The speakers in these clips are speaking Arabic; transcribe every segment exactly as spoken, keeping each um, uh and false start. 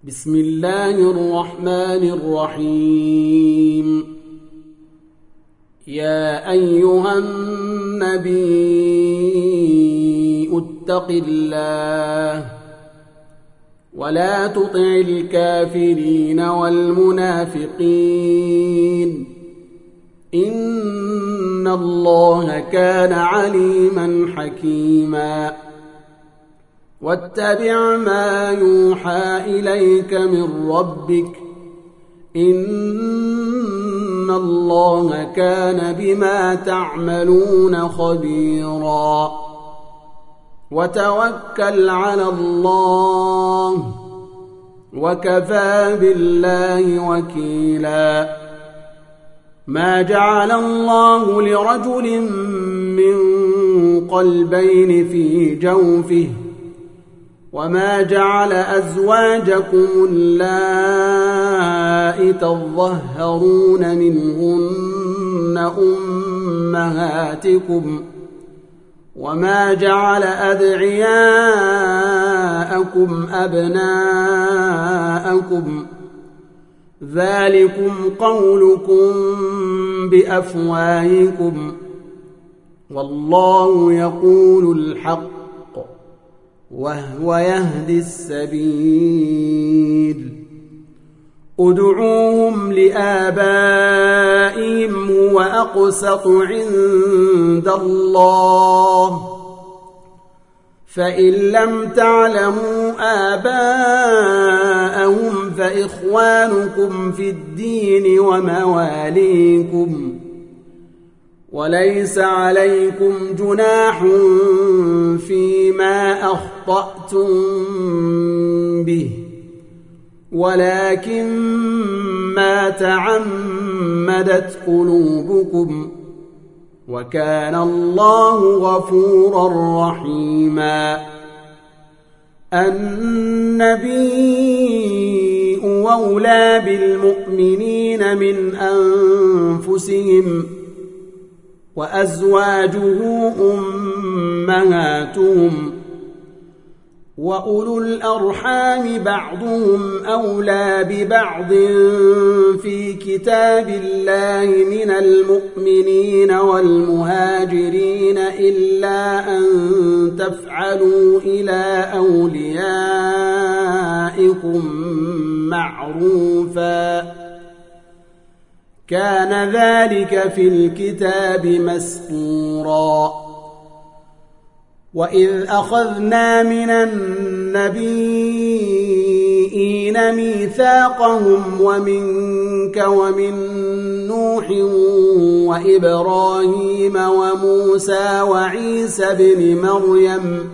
بسم الله الرحمن الرحيم. يا أيها النبي اتق الله ولا تطع الكافرين والمنافقين إن الله كان عليما حكيما. واتبع ما يوحى إليك من ربك إن الله كان بما تعملون خبيرا. وتوكل على الله وكفى بالله وكيلا. ما جعل الله لرجل من قلبين في جوفه وما جعل أزواجكم اللائي تظهرون منهن أمهاتكم وما جعل أدعياءكم أبناءكم ذلكم قولكم بأفواهكم والله يقول الحق وهو يهدي السبيل. ادعوهم لآبائهم هو أقسط عند الله فإن لم تعلموا آباءهم فإخوانكم في الدين ومواليكم وليس عليكم جناح فيما أخطأتم به ولكن ما تعمدت قلوبكم وكان الله غفورا رحيما. النبي أولى بالمؤمنين من أنفسهم وأزواجه أمهاتهم وأولو الأرحام بعضهم أولى ببعض في كتاب الله من المؤمنين والمهاجرين إلا أن تفعلوا إلى أوليائكم معروفا كان ذلك في الكتاب مسطورا. وإذ أخذنا من النبيين ميثاقهم ومنك ومن نوح وإبراهيم وموسى وعيسى بن مريم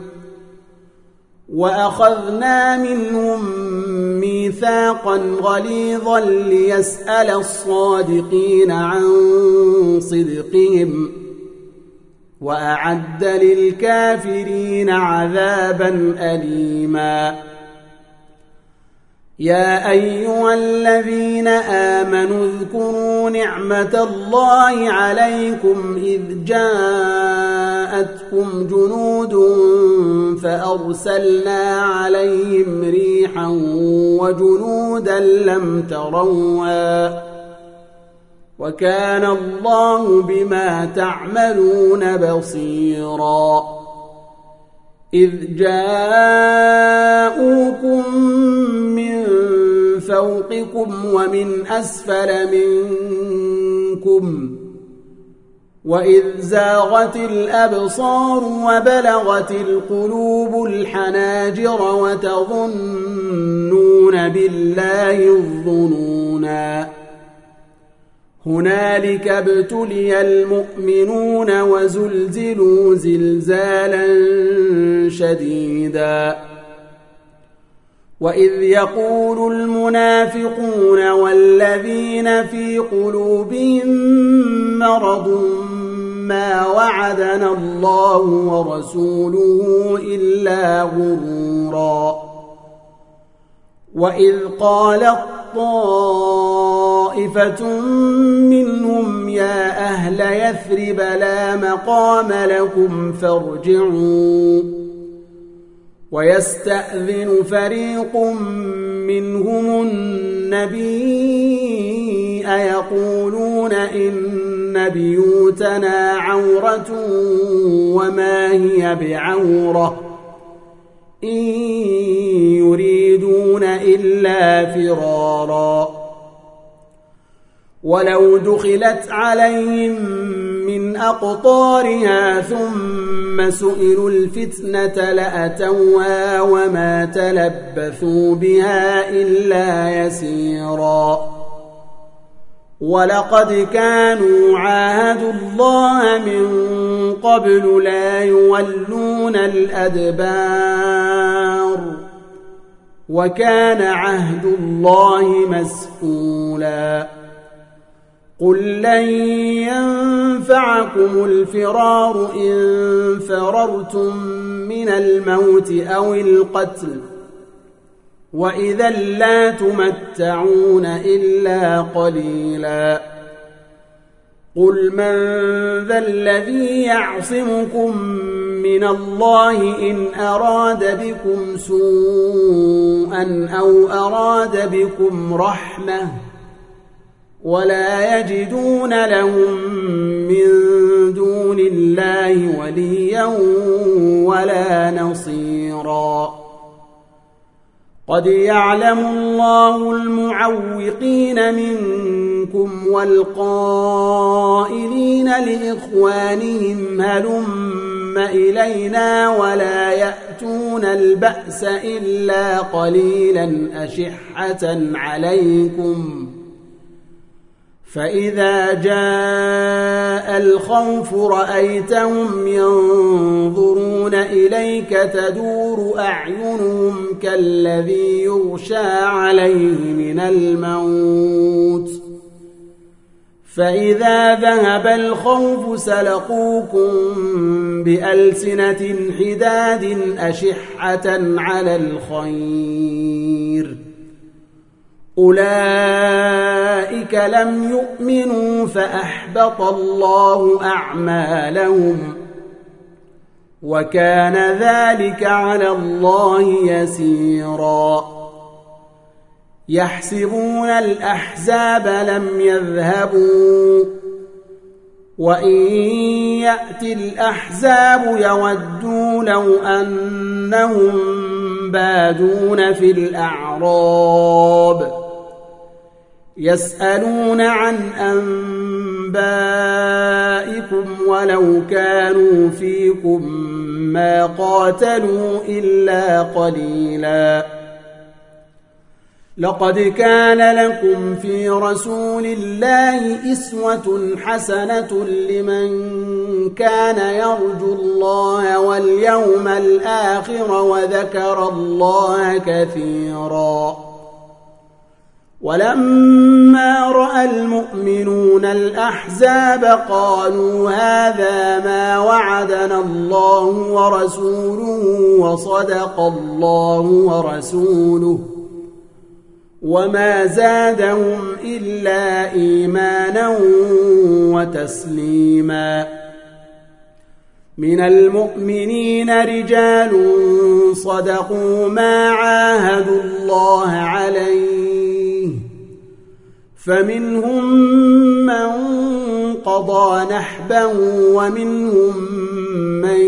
وأخذنا منهم ميثاقا غليظا ليسأل الصادقين عن صدقهم وأعد للكافرين عذابا أليما. يا أيها الذين آمنوا اذكروا نعمة الله عليكم إذ جاءتكم جنود فأرسلنا عليهم ريحا وجنودا لم تروها وكان الله بما تعملون بصيرا. إذ جاءوكم من فوقكم ومن أسفل منكم وإذ زاغت الأبصار وبلغت القلوب الحناجر وتظنون بالله الظنونا. هنالك ابتلي المؤمنون وزلزلوا زلزالا شديدا. وإذ يقول المنافقون والذين في قلوبهم مرض ما وعدنا الله ورسوله إلا غرورا. وإذ قالت طائفة منهم يا أهل يثرب لا مقام لكم فارجعوا ويستأذن فريق منهم النبي يقولون إن بيوتنا عورة وما هي بعورة إن يريدون إلا فرارا ولو دخلت عليهم من أقطارها ثم سئلوا الفتنة لأتوها وما تلبثوا بها إلا يسيرا ولقد كانوا عاهدوا الله من قبل لا يولون الأدبار وكان عهد الله مسؤولا قل لن ينفعكم الفرار إن فررتم من الموت أو القتل وإذا لا تمتعون إلا قليلا قل من ذا الذي يعصمكم من الله إن أراد بكم سوءا أو أراد بكم رحمة ولا يجدون لهم من دون الله وليا ولا نصيرا قد يعلم الله المعوقين منكم والقائلين لإخوانهم هلم إلينا ولا يأتون البأس إلا قليلا أشحة عليكم فإذا جاء الخوف رأيتهم ينظرون إليك تدور أعينهم كالذي يغشى عليه من الموت فإذا ذهب الخوف سلقوكم بألسنة حداد أشحة على الخير أولئك لم يؤمنوا فأحبط الله أعمالهم وكان ذلك على الله يسيرا يحسبون الأحزاب لم يذهبوا وإن يأتي الأحزاب يودوا لو أنهم بادون في الأعراب يسألون عن أنبائكم ولو كانوا فيكم ما قاتلوا إلا قليلا لقد كان لكم في رسول الله أسوة حسنة لمن كان يرجو الله واليوم الآخر وذكر الله كثيرا ولما رأى المؤمنون الأحزاب قالوا هذا ما وعدنا الله ورسوله وصدق الله ورسوله وما زادهم إلا إيمانا وتسليما من المؤمنين رجال صدقوا ما عاهدوا الله عليه فمنهم من قضى نحبه ومنهم من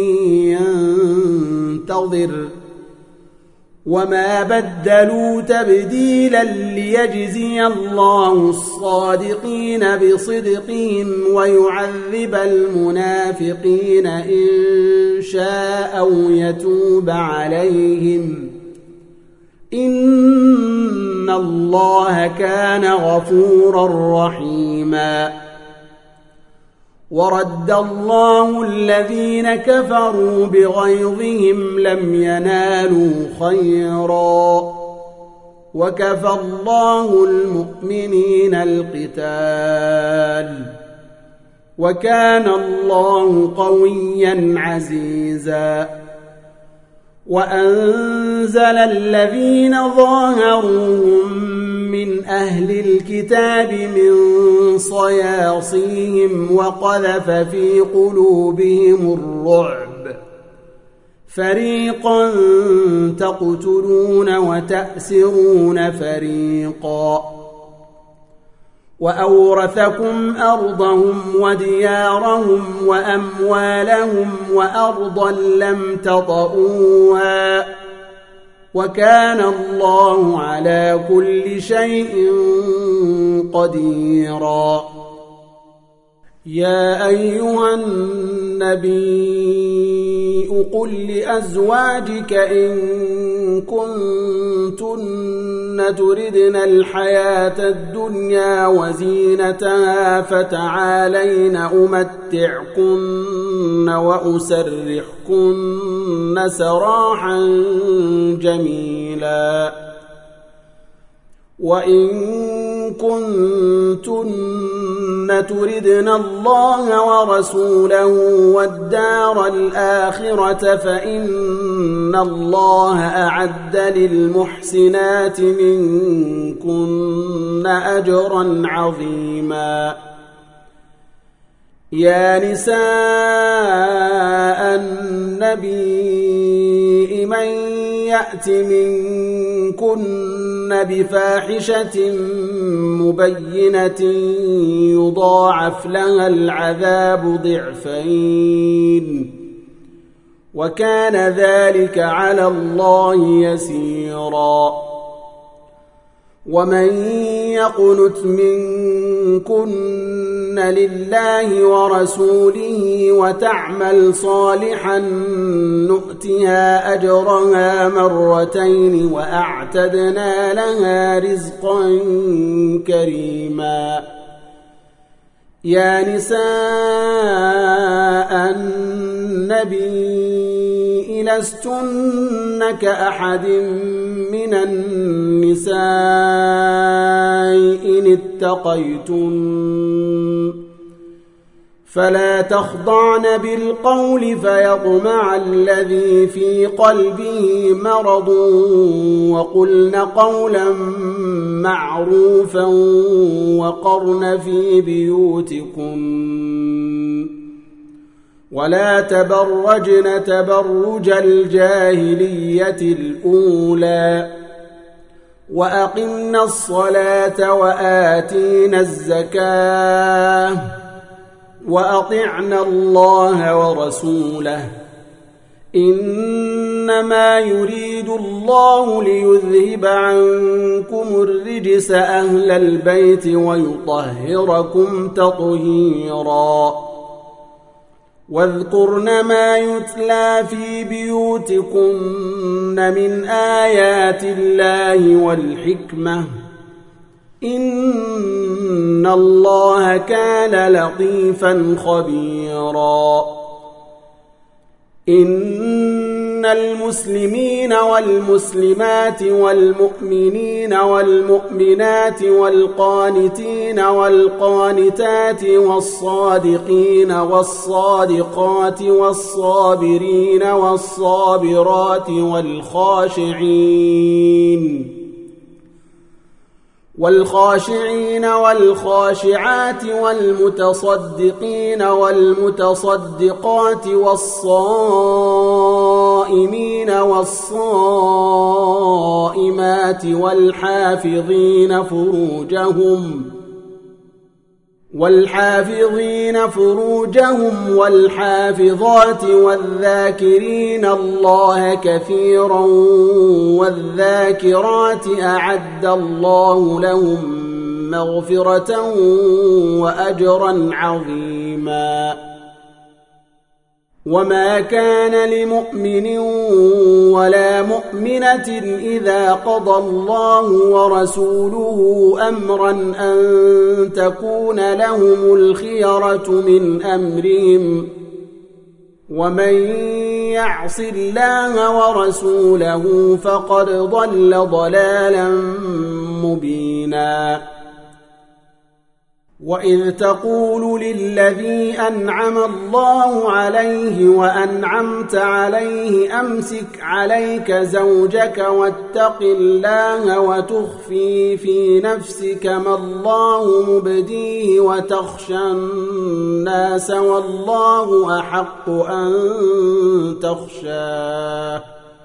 ينتظر وما بدلوا تبديلا ليجزي الله الصادقين بصدقهم ويعذب المنافقين إن شاء أو يتوب عليهم إن الله كان غفورا رحيما ورد الله الذين كفروا بغيظهم لم ينالوا خيرا وكفى الله المؤمنين القتال وكان الله قويا عزيزا وأنزل الذين ظاهروهم من أهل الكتاب من صياصيهم وقذف في قلوبهم الرعب فريقا تقتلون وتأسرون فريقا وأورثكم أرضهم وديارهم وأموالهم وأرضا لم تطئوها وكان الله على كل شيء قديرا. يا أيها النبي قل لأزواجك إن كنتن تردن الحياة الدنيا وزينتها فتعالين أمتعكن وأسرحكن سراحا جميلا. وإن كنتن تردن الله ورسوله والدار الآخرة فإن الله أعد للمحسنات منكن أجرا عظيما. يا نساء النبي من يأت منكن بفاحشة مبينة يضاعف لها العذاب ضعفين وكان ذلك على الله يسيرا. ومن يقنت منكن لله ورسوله وتعمل صالحا نؤتها أجرها مرتين وأعتدنا لها رزقا كريما. يا نساء النبي لستن كأحد من النساء إن اتقيتن فلا تخضعن بالقول فيطمع الذي في قلبه مرض وقلن قولا معروفا وقرن في بيوتكن ولا تبرجن تبرج الجاهلية الأولى وأقمنا الصلاة وآتينا الزكاة وأطعنا الله ورسوله إنما يريد الله ليذهب عنكم الرجس أهل البيت ويطهركم تطهيرا. واذكرن ما يتلى في بيوتكن من آيات الله والحكمة إن الله كان لطيفا خبيرا. إن المسلمين والمسلمات والمؤمنين والمؤمنات والقانتين والقانتات والصادقين والصادقات والصابرين والصابرات والخاشعين والخاشعين والخاشعات والمتصدقين والمتصدقات والصائمين والصائمات والحافظين فروجهم والحافظين فروجهم والحافظات والذاكرين الله كثيرا والذاكرات أعد الله لهم مغفرة وأجرا عظيما. وما كان لمؤمن ولا مؤمنة إذا قضى الله ورسوله أمرا أن تكون لهم الخيرة من أمرهم ومن يعص الله ورسوله فقد ضل ضلالا مبينا. وإذ تقول للذي أنعم الله عليه وأنعمت عليه أمسك عليك زوجك واتق الله وتخفي في نفسك ما الله مبديه وتخشى الناس والله أحق أن تخشاه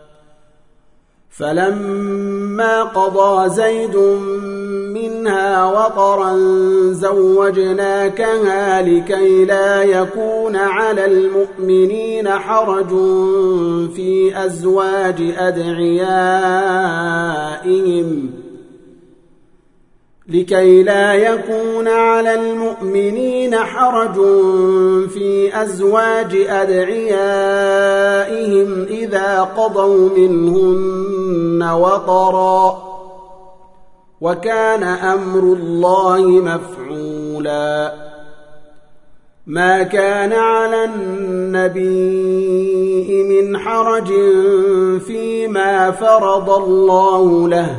فلما قضى زيد منها وطرا زوجناكها لكي لا يكون على المؤمنين حرج في أزواج أدعيائهم لكي لا يكون على المؤمنين حرج في أزواج أدعيائهم إذا قضوا منهن وطرا وكان أمر الله مفعولا ما كان على النبي من حرج فيما فرض الله له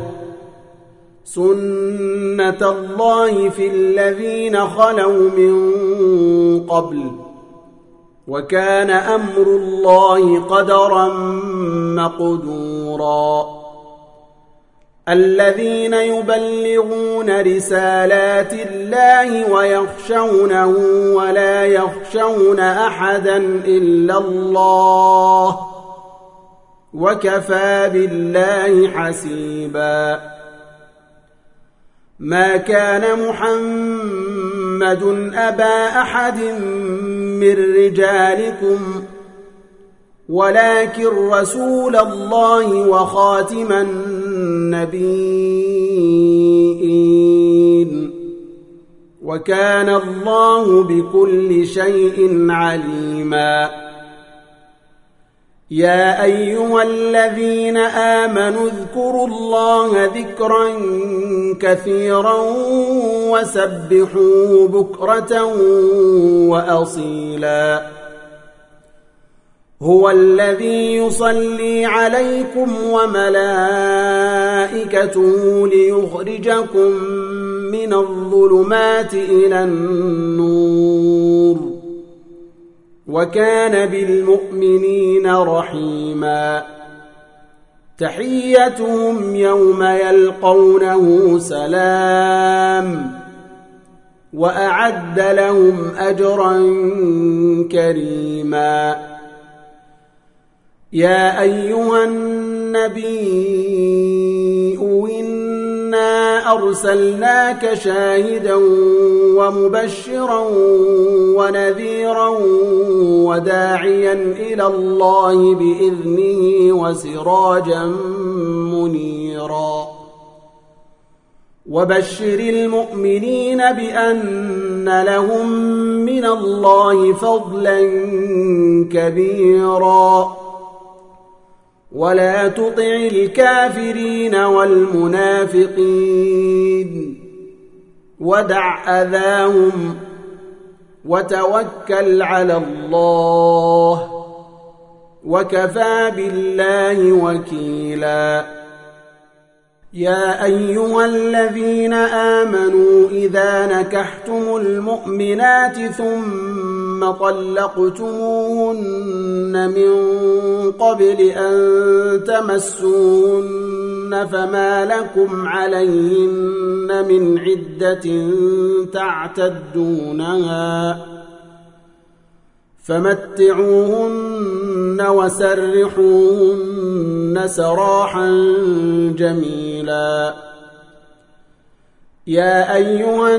سنة الله في الذين خلوا من قبل وكان أمر الله قدرا مقدورا الذين يبلغون رسالات الله ويخشونه ولا يخشون أحدا إلا الله وكفى بالله حسيبا ما كان محمد أبا أحد من رجالكم ولكن رسول الله وخاتم النبيين وكان الله بكل شيء عليما يا أيها الذين آمنوا اذكروا الله ذكرا كثيرا وسبحوه بكرة وأصيلا هو الذي يصلي عليكم وملائكته ليخرجكم من الظلمات إلى النور وكان بالمؤمنين رحيما تحيتهم يوم يلقونه سلام وأعد لهم أجرا كريما يا أيها النبي إنا أرسلناك شاهدا ومبشرا ونذيرا وداعيا إلى الله بإذنه وسراجا منيرا وبشر المؤمنين بأن لهم من الله فضلا كبيرا ولا تطع الكافرين والمنافقين ودع أذاهم وتوكل على الله وكفى بالله وكيلا يا أيها الذين آمنوا إذا نكحتم المؤمنات ثم طلقتموهن من قبل أن تمسوهن فما لكم عليهن من عدة تعتدونها فمتعوهن وسرحوهن سراحا جميلا يا أيها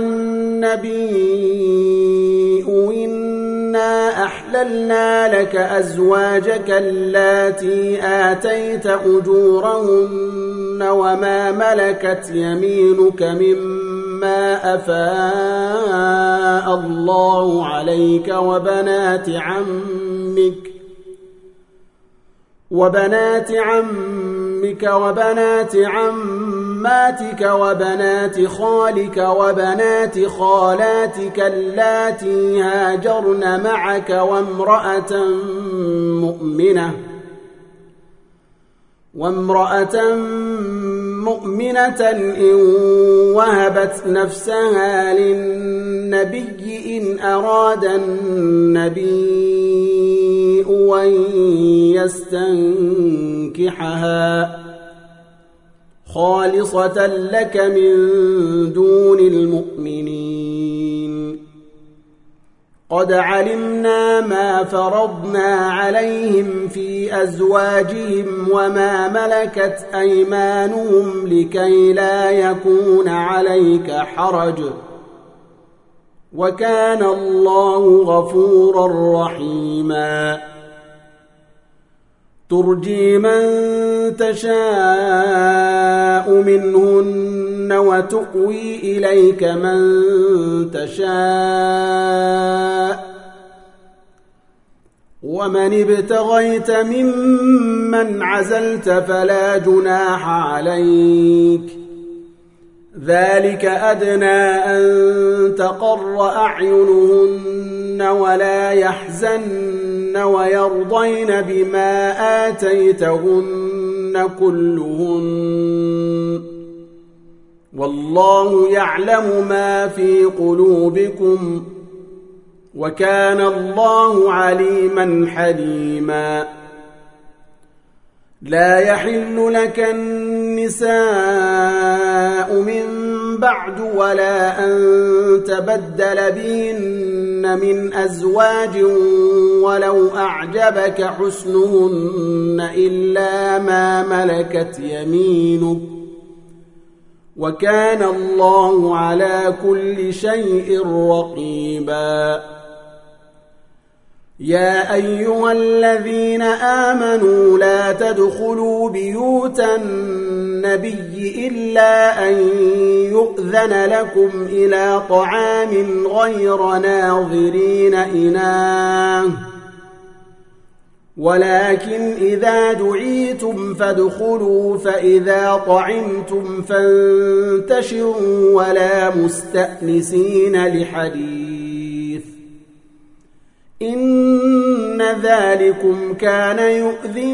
النبي إنا أحللنا لك أزواجك اللاتي آتيت أجورهن وما ملكت يمينك مما أفاء الله عليك وبنات عمك وبنات عمك وبنات عماتك وبنات خالك وبنات خالاتك اللاتي هاجرن معك وامرأة مؤمنة وامرأة مؤمنة إن وهبت نفسها للنبي إن أراد النبي أن يستنكحها خالصة لك من دون المؤمنين. قد علمنا ما فرضنا عليهم في أزواجهم وما ملكت أيمانهم لكي لا يكون عليك حرج، وكان الله غفورا رحيما. ترجي من تشاء منهن وتؤوي إليك من تشاء، ومن ابتغيت ممن عزلت فلا جناح عليك، ذلك أدنى أن تقر أعينهن ولا يحزن ويرضين بما آتيتهن كلهن، والله يعلم ما في قلوبكم، وكان الله عليما حليما. لا يحل لك النساء من بعد ولا أن تبدل بهن من أزواج ولو أعجبك حسنهن إلا ما ملكت يمينك، وكان الله على كل شيء رقيبا. يا أيها الذين آمنوا لا تدخلوا بيوت النبي إلا أن يؤذن لكم إلى طعام غير ناظرين إناه، ولكن إذا دعيتم فادخلوا فإذا طعمتم فانتشروا ولا مستأنسين لحديث، إن ذلكم كان يؤذي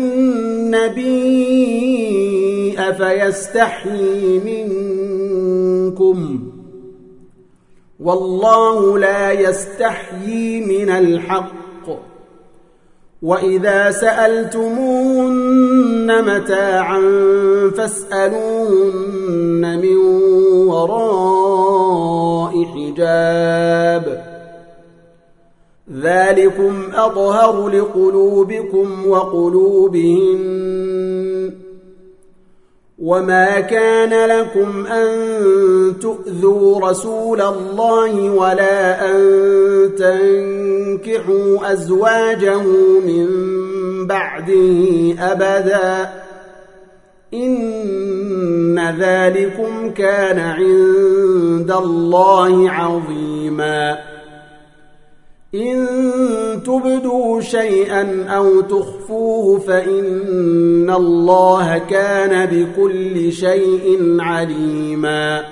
النبي فيستحيي منكم، والله لا يستحيي من الحق. وإذا سألتموهن متاعا فاسألوهن من وراء حجاب، ذلكم أطهر لقلوبكم وقلوبهن. وما كان لكم أن تؤذوا رسول الله ولا أن تنكحوا أزواجه من بعده أبدا، إن ذلكم كان عند الله عظيما. إن تبدوا شيئا أو تخفوه فإن الله كان بكل شيء عليما.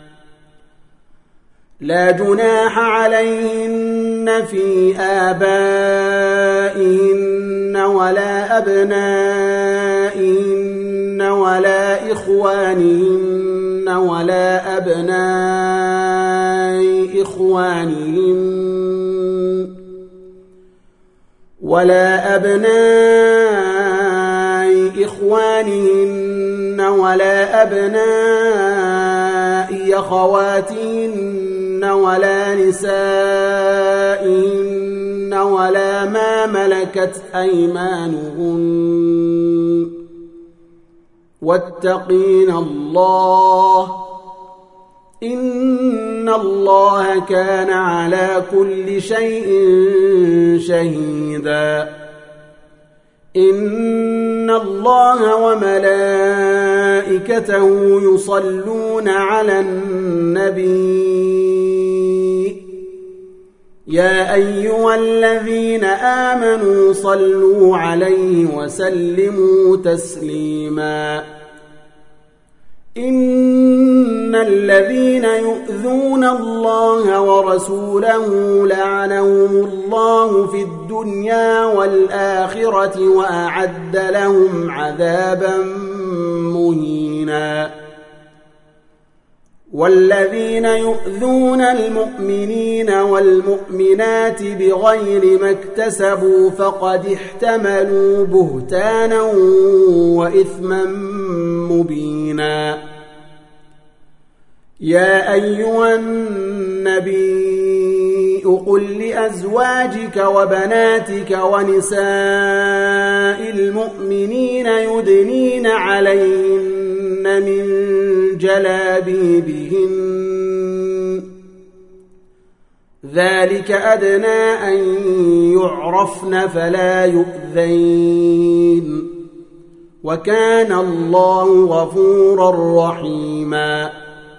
لا جناح عليهن في آبائهن ولا أبنائهن ولا إخوانهن ولا أبناء إخوانهن ولا أبناء إخوانهن ولا أبناء أخواتهن ولا نسائهن ولا ما ملكت أيمانهن، واتقين الله، إن الله كان على كل شيء شهيدا. إن الله وملائكته يصلون على النبي، يا أيها الذين آمنوا صلوا عليه وسلموا تسليما. إن الذين يؤذون الله ورسوله لعنهم الله في الدنيا والآخرة وأعد لهم عذابا مهينا. والذين يؤذون المؤمنين والمؤمنات بغير ما اكتسبوا فقد احتملوا بهتانا وإثما مبينا يا أيها النبي قل لأزواجك وبناتك ونساء المؤمنين يدنين عليهن من جلابيبهن ذلك أدنى أن يعرفن فلا يؤذين وكان الله غفورا رحيما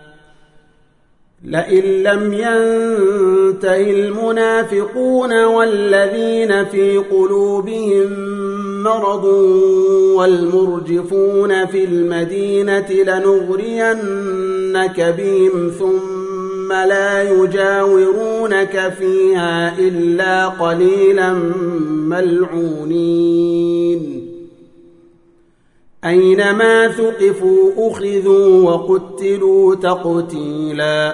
لئن لم ينته المنافقون والذين في قلوبهم مرض والمرجفون في المدينة لنغرينك بهم ثم لا يجاورونك فيها إلا قليلا ملعونين أينما ثقفوا أخذوا وقتلوا تقتيلا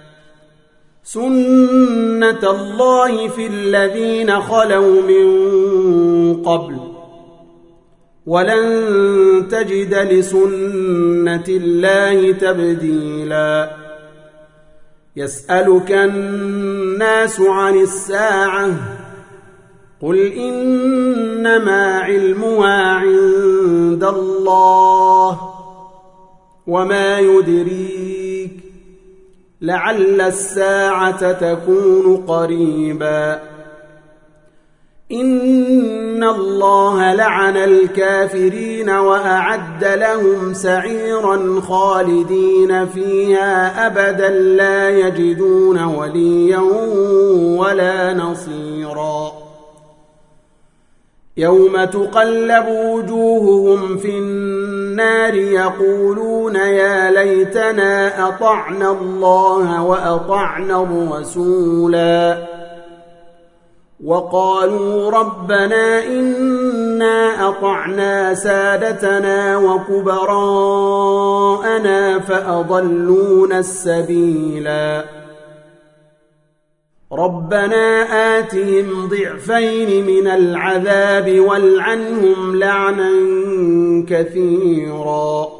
سنة الله في الذين خلوا من قبل ولن تجد لسنة الله تبديلا يسألك الناس عن الساعة قل إنما علمها عند الله وما يدريك لعل الساعة تكون قريبا إن الله لعن الكافرين وأعد لهم سعيرا خالدين فيها أبدا لا يجدون وليا ولا نصيرا يوم تقلب وجوههم في النار يقولون يا ليتنا أطعنا الله وأطعنا الرسولا وقالوا ربنا إنا أطعنا سادتنا وكبراءنا فأضلونا السبيلا ربنا آتهم ضعفين من العذاب والعنهم لعنا كثيرا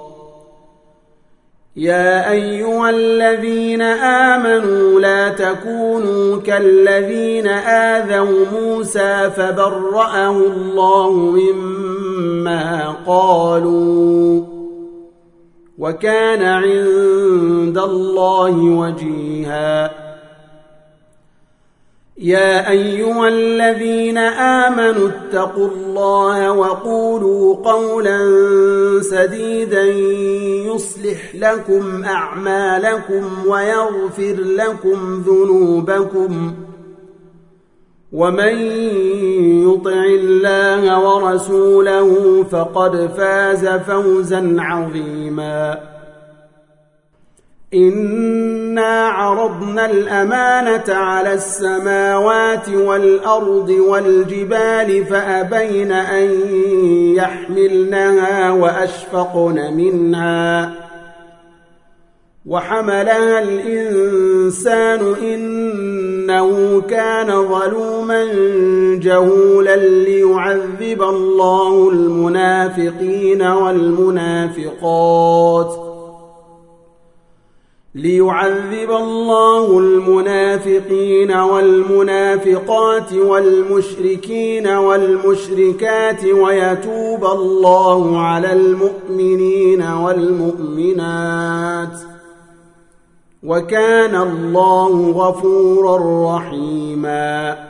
يا أيها الذين آمنوا لا تكونوا كالذين آذوا موسى فبرأه الله مما قالوا وكان عند الله وجيها يا أيها الذين آمنوا اتقوا الله وقولوا قولا سديدا يصلح لكم أعمالكم ويغفر لكم ذنوبكم ومن يطع الله ورسوله فقد فاز فوزا عظيما إنا عرضنا الأمانة على السماوات والأرض والجبال فأبين أن يحملنها وأشفقن منها وحملها الإنسان إنه كان ظلوما جهولا ليعذب الله المنافقين والمنافقات ليعذب الله المنافقين والمنافقات والمشركين والمشركات ويتوب الله على المؤمنين والمؤمنات وكان الله غفورا رحيما